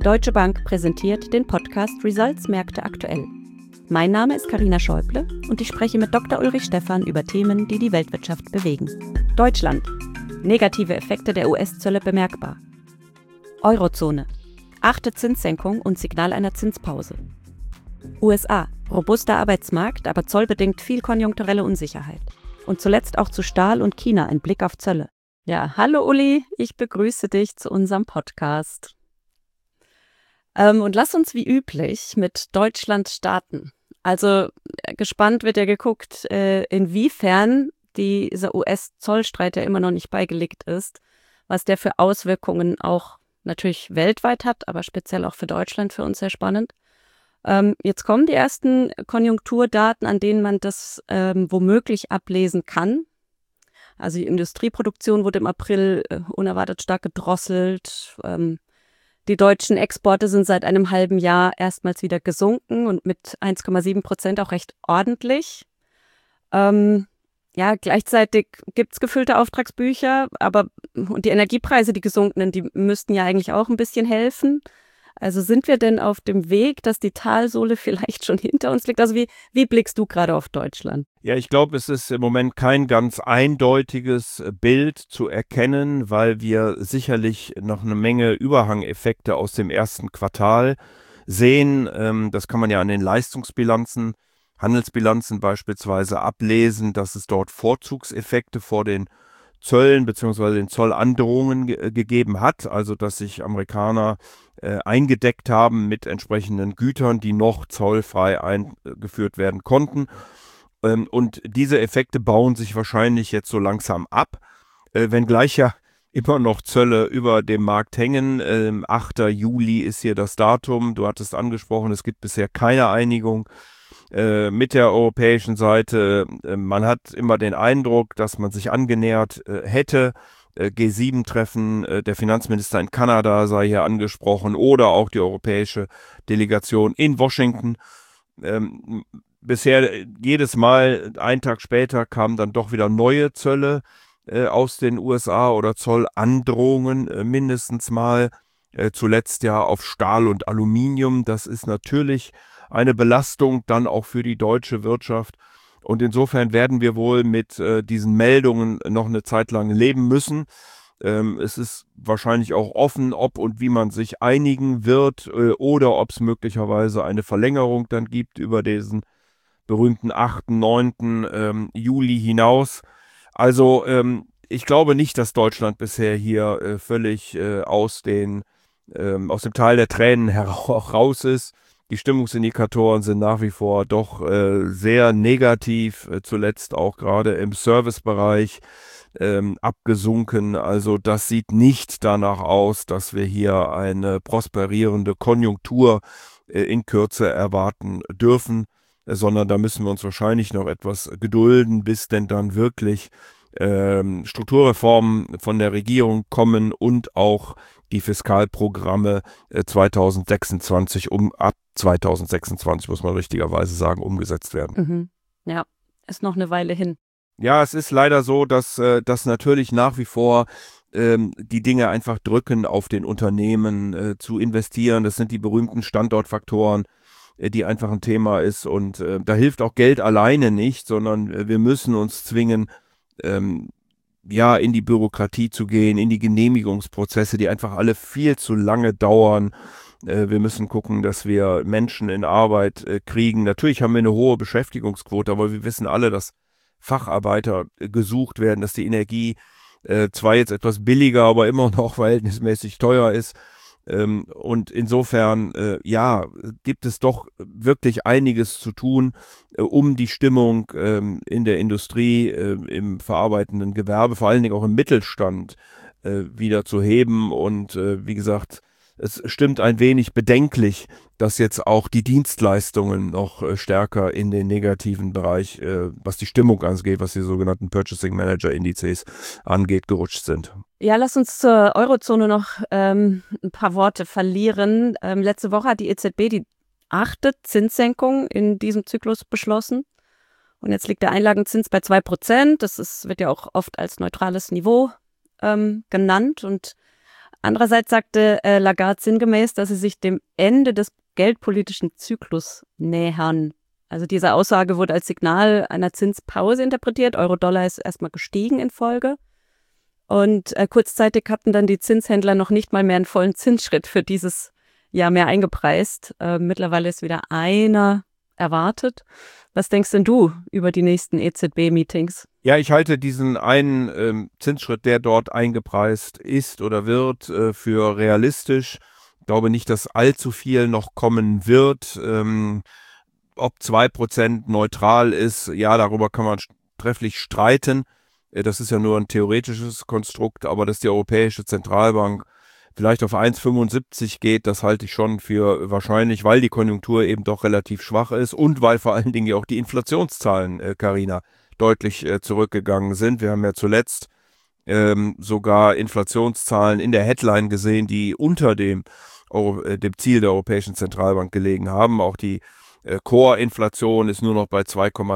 Deutsche Bank präsentiert den Podcast Results Märkte aktuell. Mein Name ist Carina Schäuble und ich spreche mit Dr. Ulrich Stephan über Themen, die die Weltwirtschaft bewegen. Deutschland. Negative Effekte der US-Zölle bemerkbar. Eurozone. 8. Zinssenkung und Signal einer Zinspause. USA. Robuster Arbeitsmarkt, aber zollbedingt viel konjunkturelle Unsicherheit. Und zuletzt auch zu Stahl und China ein Blick auf Zölle. Ja, hallo Uli, ich begrüße dich zu unserem Podcast. Und lass uns wie üblich mit Deutschland starten. Also gespannt wird ja geguckt, inwiefern dieser US-Zollstreit, der immer noch nicht beigelegt ist, was der für Auswirkungen auch natürlich weltweit hat, aber speziell auch für Deutschland für uns sehr spannend. Jetzt kommen die ersten Konjunkturdaten, an denen man das womöglich ablesen kann. Also die Industrieproduktion wurde im April unerwartet stark gedrosselt. Die deutschen Exporte sind seit einem halben Jahr erstmals wieder gesunken und mit 1,7% auch recht ordentlich. Gleichzeitig gibt es gefüllte Auftragsbücher, und die Energiepreise, die gesunkenen, die müssten ja eigentlich auch ein bisschen helfen. Also sind wir denn auf dem Weg, dass die Talsohle vielleicht schon hinter uns liegt? Also wie blickst du gerade auf Deutschland? Ja, ich glaube, es ist im Moment kein ganz eindeutiges Bild zu erkennen, weil wir sicherlich noch eine Menge Überhangeffekte aus dem ersten Quartal sehen. Das kann man ja an den Leistungsbilanzen, Handelsbilanzen beispielsweise ablesen, dass es dort Vorzugseffekte vor den Zöllen bzw. den Zollandrohungen gegeben hat, also dass sich Amerikaner eingedeckt haben mit entsprechenden Gütern, die noch zollfrei eingeführt werden konnten. Und diese Effekte bauen sich wahrscheinlich jetzt so langsam ab, wenngleich ja immer noch Zölle über dem Markt hängen. 8. Juli ist hier das Datum, du hattest angesprochen, es gibt bisher keine Einigung mit der europäischen Seite. Man hat immer den Eindruck, dass man sich angenähert hätte. G7-Treffen, der Finanzminister in Kanada sei hier angesprochen oder auch die europäische Delegation in Washington. Bisher jedes Mal, einen Tag später, kamen dann doch wieder neue Zölle aus den USA oder Zollandrohungen mindestens mal. Zuletzt ja auf Stahl und Aluminium. Das ist natürlich eine Belastung dann auch für die deutsche Wirtschaft. Und insofern werden wir wohl mit diesen Meldungen noch eine Zeit lang leben müssen. Es ist wahrscheinlich auch offen, ob und wie man sich einigen wird oder ob es möglicherweise eine Verlängerung dann gibt über diesen berühmten 8., 9. Juli hinaus. Also ich glaube nicht, dass Deutschland bisher hier völlig aus dem Tal der Tränen heraus ist. Die Stimmungsindikatoren sind nach wie vor doch sehr negativ, zuletzt auch gerade im Servicebereich abgesunken. Also das sieht nicht danach aus, dass wir hier eine prosperierende Konjunktur in Kürze erwarten dürfen, sondern da müssen wir uns wahrscheinlich noch etwas gedulden, bis denn dann wirklich Strukturreformen von der Regierung kommen und auch die Fiskalprogramme 2026, ab 2026, muss man richtigerweise sagen, umgesetzt werden. Ja, ist noch eine Weile hin. Ja, es ist leider so, dass natürlich nach wie vor die Dinge einfach drücken, auf den Unternehmen zu investieren. Das sind die berühmten Standortfaktoren, die einfach ein Thema ist. Und da hilft auch Geld alleine nicht, sondern wir müssen uns zwingen, in die Bürokratie zu gehen, in die Genehmigungsprozesse, die einfach alle viel zu lange dauern. Wir müssen gucken, dass wir Menschen in Arbeit kriegen. Natürlich haben wir eine hohe Beschäftigungsquote, aber wir wissen alle, dass Facharbeiter gesucht werden, dass die Energie zwar jetzt etwas billiger, aber immer noch verhältnismäßig teuer ist. Und insofern, gibt es doch wirklich einiges zu tun, um die Stimmung in der Industrie, im verarbeitenden Gewerbe, vor allen Dingen auch im Mittelstand wieder zu heben. Und wie gesagt, es stimmt ein wenig bedenklich, dass jetzt auch die Dienstleistungen noch stärker in den negativen Bereich, was die Stimmung angeht, was die sogenannten Purchasing Manager Indizes angeht, gerutscht sind. Ja, lass uns zur Eurozone noch ein paar Worte verlieren. Letzte Woche hat die EZB die 8. Zinssenkung in diesem Zyklus beschlossen. Und jetzt liegt der Einlagenzins bei 2%. Wird ja auch oft als neutrales Niveau genannt. Und Andererseits sagte Lagarde sinngemäß, dass sie sich dem Ende des geldpolitischen Zyklus nähern. Also diese Aussage wurde als Signal einer Zinspause interpretiert. Euro-Dollar ist erstmal gestiegen in Folge. Und kurzzeitig hatten dann die Zinshändler noch nicht mal mehr einen vollen Zinsschritt für dieses Jahr mehr eingepreist. Mittlerweile ist wieder einer erwartet. Was denkst denn du über die nächsten EZB-Meetings? Ja, ich halte diesen einen Zinsschritt, der dort eingepreist ist oder wird, für realistisch. Ich glaube nicht, dass allzu viel noch kommen wird. Ob 2% neutral ist, ja, darüber kann man trefflich streiten. Das ist ja nur ein theoretisches Konstrukt, aber dass die Europäische Zentralbank vielleicht auf 1,75 geht, das halte ich schon für wahrscheinlich, weil die Konjunktur eben doch relativ schwach ist und weil vor allen Dingen ja auch die Inflationszahlen, Carina, deutlich zurückgegangen sind. Wir haben ja zuletzt sogar Inflationszahlen in der Headline gesehen, die unter dem Ziel der Europäischen Zentralbank gelegen haben. Auch die Core-Inflation ist nur noch bei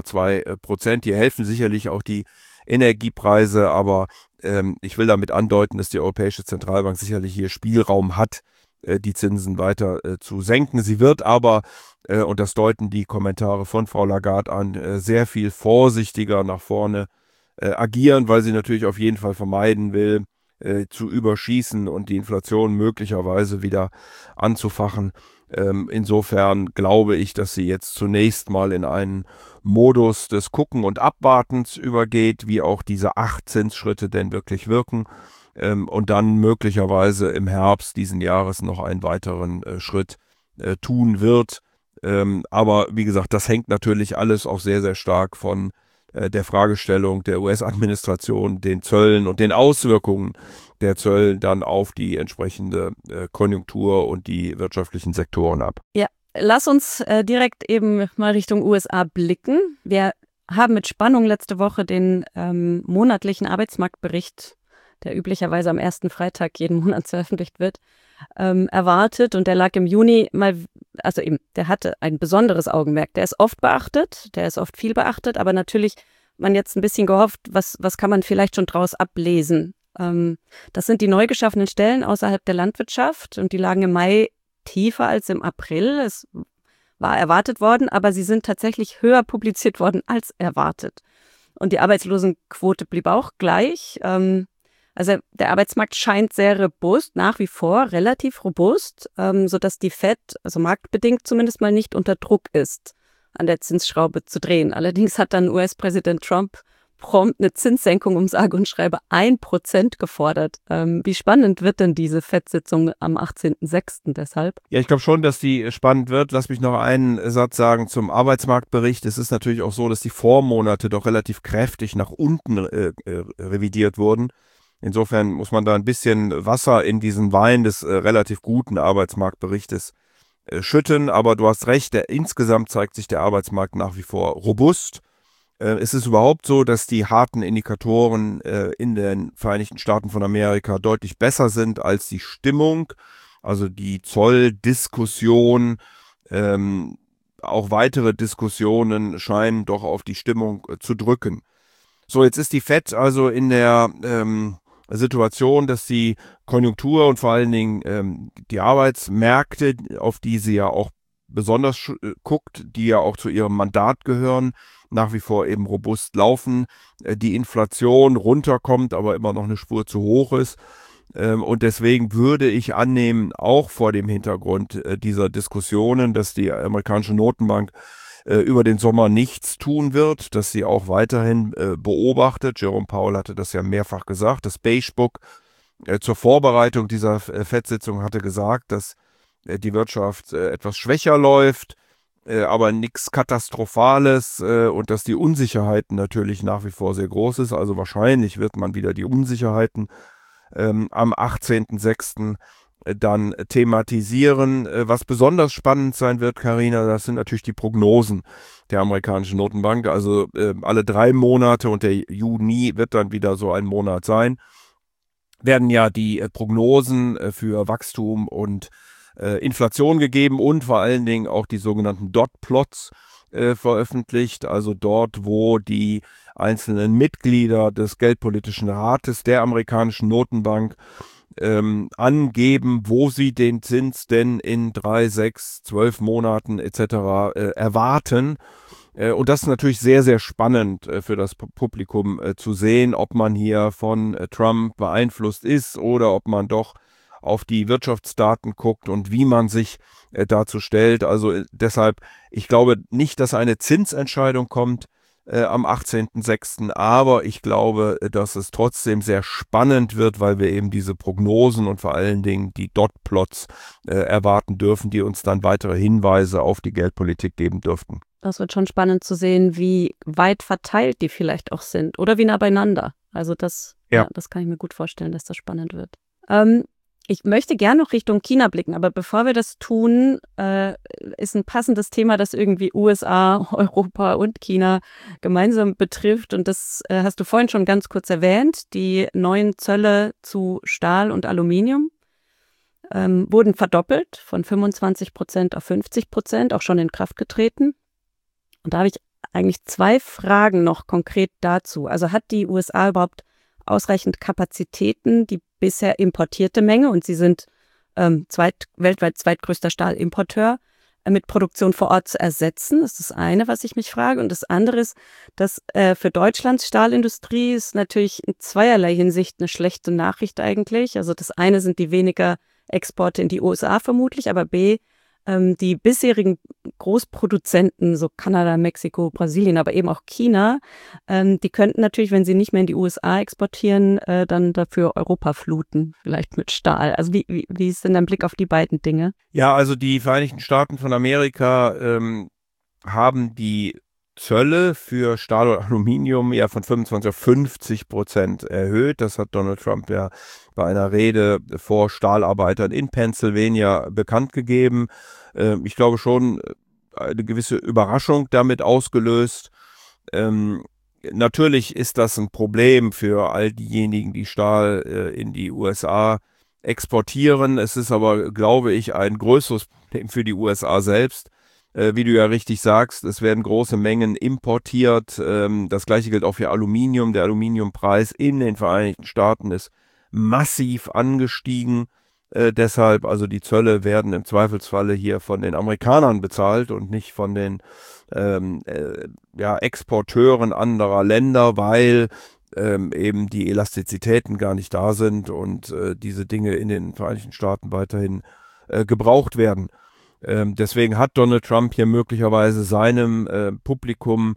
2,2%. Hier helfen sicherlich auch die Energiepreise, aber ich will damit andeuten, dass die Europäische Zentralbank sicherlich hier Spielraum hat, die Zinsen weiter zu senken. Sie wird aber, und das deuten die Kommentare von Frau Lagarde an, sehr viel vorsichtiger nach vorne agieren, weil sie natürlich auf jeden Fall vermeiden will, zu überschießen und die Inflation möglicherweise wieder anzufachen. Insofern glaube ich, dass sie jetzt zunächst mal in einen Modus des Gucken und Abwartens übergeht, wie auch diese 8 Zinsschritte denn wirklich wirken, und dann möglicherweise im Herbst diesen Jahres noch einen weiteren Schritt tun wird. Aber wie gesagt, das hängt natürlich alles auch sehr, sehr stark von der Fragestellung der US-Administration, den Zöllen und den Auswirkungen der Zölle dann auf die entsprechende Konjunktur und die wirtschaftlichen Sektoren ab. Ja, lass uns direkt eben mal Richtung USA blicken. Wir haben mit Spannung letzte Woche den monatlichen Arbeitsmarktbericht, der üblicherweise am ersten Freitag jeden Monats veröffentlicht wird, erwartet. Und der lag im Juni der hatte ein besonderes Augenmerk. Der ist oft beachtet, der ist oft viel beachtet, aber natürlich man jetzt ein bisschen gehofft, was kann man vielleicht schon draus ablesen. Das sind die neu geschaffenen Stellen außerhalb der Landwirtschaft und die lagen im Mai tiefer als im April. Es war erwartet worden, aber sie sind tatsächlich höher publiziert worden als erwartet. Und die Arbeitslosenquote blieb auch gleich. Also der Arbeitsmarkt scheint sehr robust, nach wie vor relativ robust, sodass die Fed, also marktbedingt zumindest mal, nicht unter Druck ist, an der Zinsschraube zu drehen. Allerdings hat dann US-Präsident Trump prompt eine Zinssenkung um sage und schreibe 1% gefordert. Wie spannend wird denn diese Fed-Sitzung am 18.06. deshalb? Ja, ich glaube schon, dass die spannend wird. Lass mich noch einen Satz sagen zum Arbeitsmarktbericht. Es ist natürlich auch so, dass die Vormonate doch relativ kräftig nach unten revidiert wurden. Insofern muss man da ein bisschen Wasser in diesen Wein des relativ guten Arbeitsmarktberichtes schütten. Aber du hast recht, insgesamt zeigt sich der Arbeitsmarkt nach wie vor robust. Es ist überhaupt so, dass die harten Indikatoren in den Vereinigten Staaten von Amerika deutlich besser sind als die Stimmung. Also die Zolldiskussion, auch weitere Diskussionen scheinen doch auf die Stimmung zu drücken. So, jetzt ist die Fed also in der Situation, dass die Konjunktur und vor allen Dingen die Arbeitsmärkte, auf die sie ja auch besonders guckt, die ja auch zu ihrem Mandat gehören, nach wie vor eben robust laufen, die Inflation runterkommt, aber immer noch eine Spur zu hoch ist. Und deswegen würde ich annehmen, auch vor dem Hintergrund dieser Diskussionen, dass die amerikanische Notenbank über den Sommer nichts tun wird, dass sie auch weiterhin beobachtet. Jerome Powell hatte das ja mehrfach gesagt. Das Beige Book zur Vorbereitung dieser FED-Sitzung hatte gesagt, dass die Wirtschaft etwas schwächer läuft, aber nichts Katastrophales und dass die Unsicherheiten natürlich nach wie vor sehr groß ist. Also wahrscheinlich wird man wieder die Unsicherheiten am 18.06. dann thematisieren. Was besonders spannend sein wird, Carina, das sind natürlich die Prognosen der amerikanischen Notenbank. Also alle 3 Monate und der Juni wird dann wieder so ein Monat sein, werden ja die Prognosen für Wachstum und Inflation gegeben und vor allen Dingen auch die sogenannten Dot-Plots veröffentlicht, also dort, wo die einzelnen Mitglieder des Geldpolitischen Rates der amerikanischen Notenbank angeben, wo sie den Zins denn in 3, 6, 12 Monaten etc. Erwarten. Und das ist natürlich sehr, sehr spannend für das Publikum zu sehen, ob man hier von Trump beeinflusst ist oder ob man doch auf die Wirtschaftsdaten guckt und wie man sich dazu stellt. Also deshalb, ich glaube nicht, dass eine Zinsentscheidung kommt am 18.06., aber ich glaube, dass es trotzdem sehr spannend wird, weil wir eben diese Prognosen und vor allen Dingen die Dotplots erwarten dürfen, die uns dann weitere Hinweise auf die Geldpolitik geben dürften. Das wird schon spannend zu sehen, wie weit verteilt die vielleicht auch sind oder wie nah beieinander. Also das kann ich mir gut vorstellen, dass das spannend wird. Ich möchte gerne noch Richtung China blicken, aber bevor wir das tun, ist ein passendes Thema, das irgendwie USA, Europa und China gemeinsam betrifft. Und das hast du vorhin schon ganz kurz erwähnt. Die neuen Zölle zu Stahl und Aluminium wurden verdoppelt von 25% auf 50%, auch schon in Kraft getreten. Und da habe ich eigentlich 2 Fragen noch konkret dazu. Also hat die USA überhaupt ausreichend Kapazitäten, die bisher importierte Menge, und sie sind weltweit zweitgrößter Stahlimporteur, mit Produktion vor Ort zu ersetzen? Das ist das eine, was ich mich frage. Und das andere ist, dass für Deutschlands Stahlindustrie ist natürlich in zweierlei Hinsicht eine schlechte Nachricht eigentlich. Also das eine sind die weniger Exporte in die USA vermutlich, aber B, die bisherigen Großproduzenten, so Kanada, Mexiko, Brasilien, aber eben auch China, die könnten natürlich, wenn sie nicht mehr in die USA exportieren, dann dafür Europa fluten, vielleicht mit Stahl. Also wie ist denn dein Blick auf die beiden Dinge? Ja, also die Vereinigten Staaten von Amerika haben die Zölle für Stahl und Aluminium ja von 25 auf 50% erhöht. Das hat Donald Trump ja bei einer Rede vor Stahlarbeitern in Pennsylvania bekannt gegeben. Ich glaube schon eine gewisse Überraschung damit ausgelöst. Natürlich ist das ein Problem für all diejenigen, die Stahl in die USA exportieren. Es ist aber, glaube ich, ein größeres Problem für die USA selbst. Wie du ja richtig sagst, es werden große Mengen importiert. Das gleiche gilt auch für Aluminium. Der Aluminiumpreis in den Vereinigten Staaten ist massiv angestiegen. Deshalb, also die Zölle werden im Zweifelsfalle hier von den Amerikanern bezahlt und nicht von den Exporteuren anderer Länder, weil eben die Elastizitäten gar nicht da sind und diese Dinge in den Vereinigten Staaten weiterhin gebraucht werden. Deswegen hat Donald Trump hier möglicherweise seinem Publikum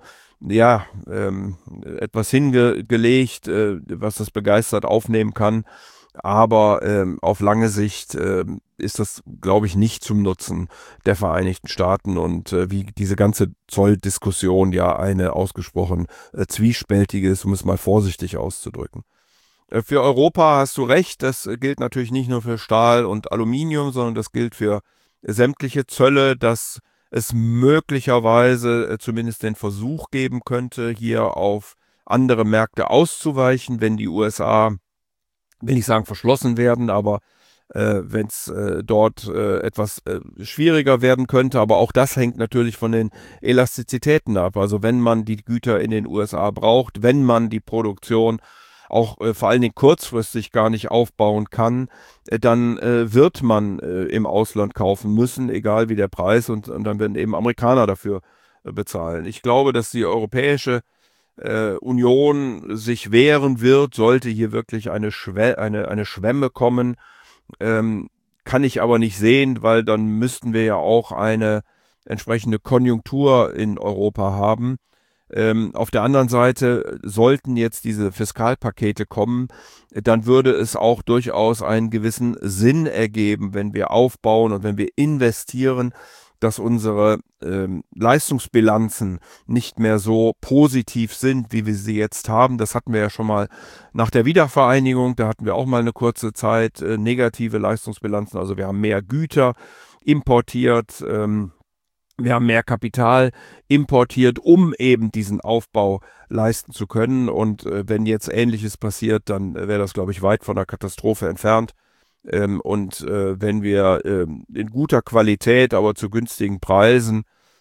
etwas hingelegt, was das begeistert aufnehmen kann. Aber auf lange Sicht ist das, glaube ich, nicht zum Nutzen der Vereinigten Staaten und wie diese ganze Zolldiskussion ja eine ausgesprochen zwiespältige ist, um es mal vorsichtig auszudrücken. Für Europa hast du recht, das gilt natürlich nicht nur für Stahl und Aluminium, sondern das gilt für sämtliche Zölle, dass es möglicherweise zumindest den Versuch geben könnte, hier auf andere Märkte auszuweichen, wenn die USA, will ich sagen, verschlossen werden, aber wenn es dort etwas schwieriger werden könnte. Aber auch das hängt natürlich von den Elastizitäten ab. Also wenn man die Güter in den USA braucht, wenn man die Produktion auch vor allen Dingen kurzfristig gar nicht aufbauen kann, dann wird man im Ausland kaufen müssen, egal wie der Preis, und dann werden eben Amerikaner dafür bezahlen. Ich glaube, dass die Europäische Union sich wehren wird, sollte hier wirklich eine Schwemme kommen. Kann ich aber nicht sehen, weil dann müssten wir ja auch eine entsprechende Konjunktur in Europa haben. Auf der anderen Seite sollten jetzt diese Fiskalpakete kommen, dann würde es auch durchaus einen gewissen Sinn ergeben, wenn wir aufbauen und wenn wir investieren, dass unsere Leistungsbilanzen nicht mehr so positiv sind, wie wir sie jetzt haben. Das hatten wir ja schon mal nach der Wiedervereinigung, da hatten wir auch mal eine kurze Zeit negative Leistungsbilanzen, also wir haben mehr Güter importiert, wir haben mehr Kapital importiert, um eben diesen Aufbau leisten zu können. Und wenn jetzt Ähnliches passiert, dann wäre das, glaube ich, weit von der Katastrophe entfernt. Und wenn wir in guter Qualität, aber zu günstigen Preisen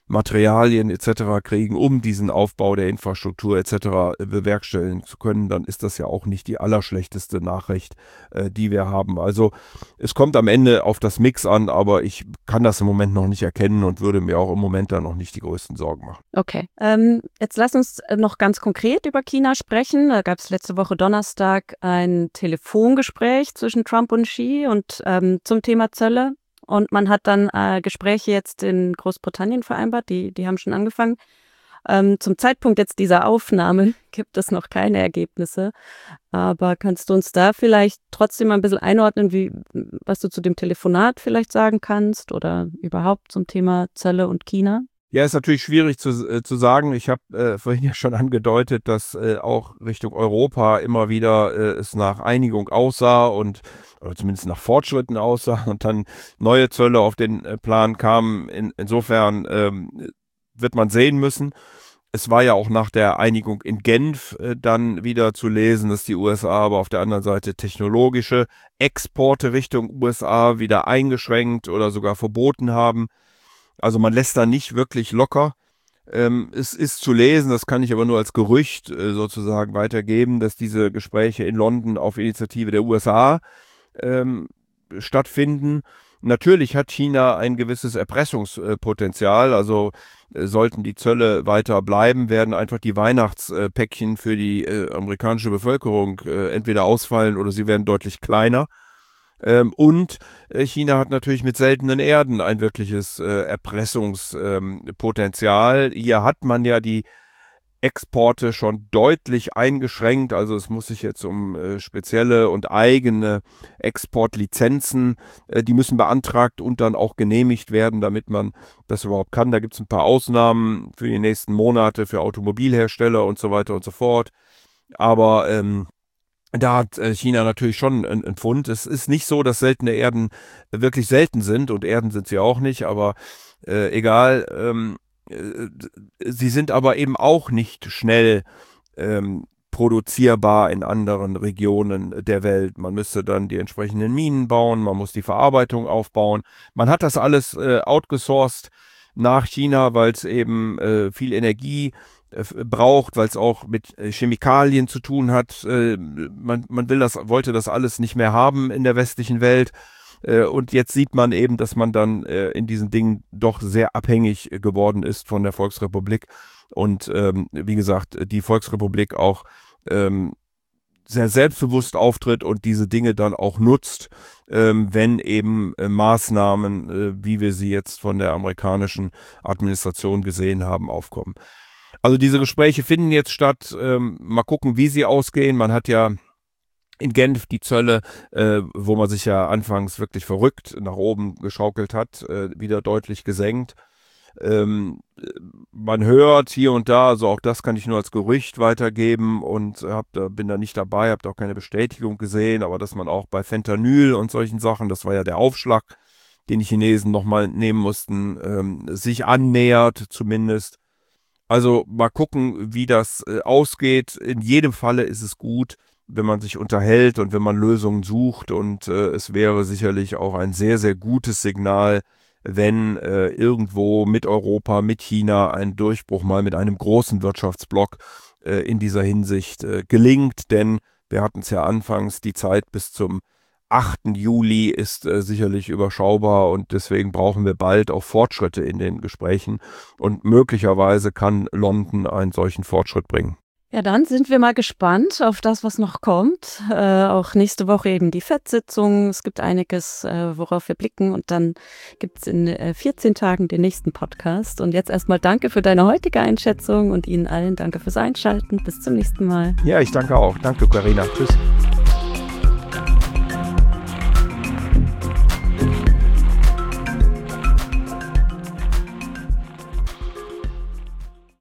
Materialien etc. kriegen, um diesen Aufbau der Infrastruktur etc. bewerkstelligen zu können, dann ist das ja auch nicht die allerschlechteste Nachricht, die wir haben. Also es kommt am Ende auf das Mix an, aber ich kann das im Moment noch nicht erkennen und würde mir auch im Moment da noch nicht die größten Sorgen machen. Okay, jetzt lass uns noch ganz konkret über China sprechen. Da gab es letzte Woche Donnerstag ein Telefongespräch zwischen Trump und Xi und zum Thema Zölle. Und man hat dann Gespräche jetzt in Großbritannien vereinbart, die haben schon angefangen. Zum Zeitpunkt jetzt dieser Aufnahme gibt es noch keine Ergebnisse. Aber kannst du uns da vielleicht trotzdem ein bisschen einordnen, was du zu dem Telefonat vielleicht sagen kannst oder überhaupt zum Thema Zölle und China? Ja, ist natürlich schwierig zu sagen. Ich habe vorhin ja schon angedeutet, dass auch Richtung Europa immer wieder es nach Einigung aussah oder zumindest nach Fortschritten aussah und dann neue Zölle auf den Plan kamen. Insofern wird man sehen müssen. Es war ja auch nach der Einigung in Genf dann wieder zu lesen, dass die USA aber auf der anderen Seite technologische Exporte Richtung USA wieder eingeschränkt oder sogar verboten haben. Also man lässt da nicht wirklich locker. Es ist zu lesen, das kann ich aber nur als Gerücht sozusagen weitergeben, dass diese Gespräche in London auf Initiative der USA stattfinden. Natürlich hat China ein gewisses Erpressungspotenzial, also sollten die Zölle weiter bleiben, werden einfach die Weihnachtspäckchen für die amerikanische Bevölkerung entweder ausfallen oder sie werden deutlich kleiner. Und China hat natürlich mit seltenen Erden ein wirkliches Erpressungspotenzial. Hier hat man ja die Exporte schon deutlich eingeschränkt. Also es muss sich jetzt um spezielle und eigene Exportlizenzen, die müssen beantragt und dann auch genehmigt werden, damit man das überhaupt kann. Da gibt es ein paar Ausnahmen für die nächsten Monate für Automobilhersteller und so weiter und so fort. Aber da hat China natürlich schon einen Pfund. Es ist nicht so, dass seltene Erden wirklich selten sind und Erden sind sie auch nicht, aber egal. Sie sind aber eben auch nicht schnell produzierbar in anderen Regionen der Welt. Man müsste dann die entsprechenden Minen bauen, man muss die Verarbeitung aufbauen. Man hat das alles outgesourced nach China, weil es eben viel Energie braucht, weil es auch mit Chemikalien zu tun hat. Man wollte das alles nicht mehr haben in der westlichen Welt. Und jetzt sieht man eben, dass man dann in diesen Dingen doch sehr abhängig geworden ist von der Volksrepublik. Und wie gesagt, die Volksrepublik auch sehr selbstbewusst auftritt und diese Dinge dann auch nutzt, wenn eben Maßnahmen, wie wir sie jetzt von der amerikanischen Administration gesehen haben, aufkommen. Also diese Gespräche finden jetzt statt. Mal gucken, wie sie ausgehen. Man hat ja in Genf die Zölle, wo man sich ja anfangs wirklich verrückt nach oben geschaukelt hat, wieder deutlich gesenkt. Man hört hier und da, also auch das kann ich nur als Gerücht weitergeben und bin da nicht dabei, habe da auch keine Bestätigung gesehen, aber dass man auch bei Fentanyl und solchen Sachen, das war ja der Aufschlag, den die Chinesen nochmal nehmen mussten, sich annähert zumindest. Also mal gucken, wie das ausgeht. In jedem Falle ist es gut, wenn man sich unterhält und wenn man Lösungen sucht. Und es wäre sicherlich auch ein sehr, sehr gutes Signal, wenn irgendwo mit Europa, mit China ein Durchbruch mal mit einem großen Wirtschaftsblock in dieser Hinsicht gelingt. Denn wir hatten es ja anfangs, die Zeit bis zum 8. Juli ist sicherlich überschaubar und deswegen brauchen wir bald auch Fortschritte in den Gesprächen und möglicherweise kann London einen solchen Fortschritt bringen. Ja, dann sind wir mal gespannt auf das, was noch kommt. Auch nächste Woche eben die FED-Sitzung. Es gibt einiges, worauf wir blicken und dann gibt es in 14 Tagen den nächsten Podcast. Und jetzt erstmal danke für deine heutige Einschätzung und Ihnen allen danke fürs Einschalten. Bis zum nächsten Mal. Ja, ich danke auch. Danke, Carina. Tschüss.